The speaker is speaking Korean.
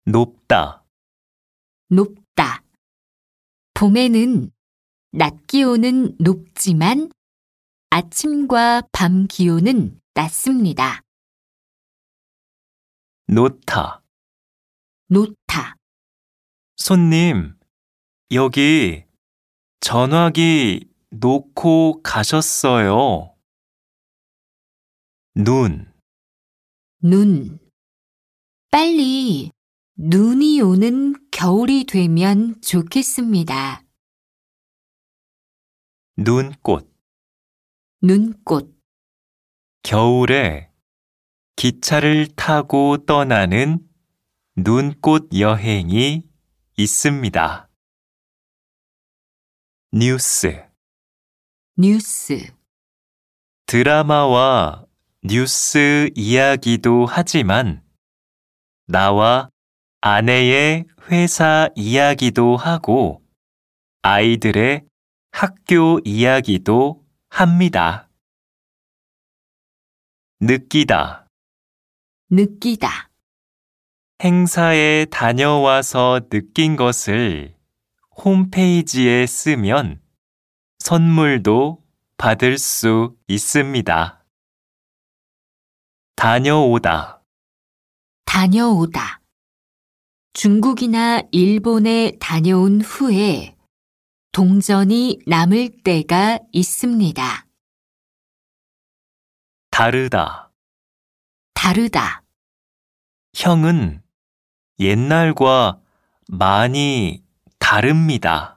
높다, 높다. 봄에는 낮 기온은 높지만 아침과 밤 기온은 낮습니다. 놓다. 놓다. 손님, 여기 전화기 놓고 가셨어요. 눈, 눈. 빨리 눈이 오는 겨울이 되면 좋겠습니다. 눈꽃. 눈꽃. 겨울에 기차를 타고 떠나는 눈꽃 여행이 있습니다. 뉴스. 뉴스. 드라마와 뉴스 이야기도 하지만 나와 아내의 회사 이야기도 하고 아이들의 학교 이야기도 합니다. 느끼다. 느끼다. 행사에 다녀와서 느낀 것을 홈페이지에 쓰면 선물도 받을 수 있습니다. 다녀오다. 다녀오다. 중국이나 일본에 다녀온 후에 동전이 남을 때가 있습니다. 다르다. 다르다. 형은 옛날과 많이 다릅니다.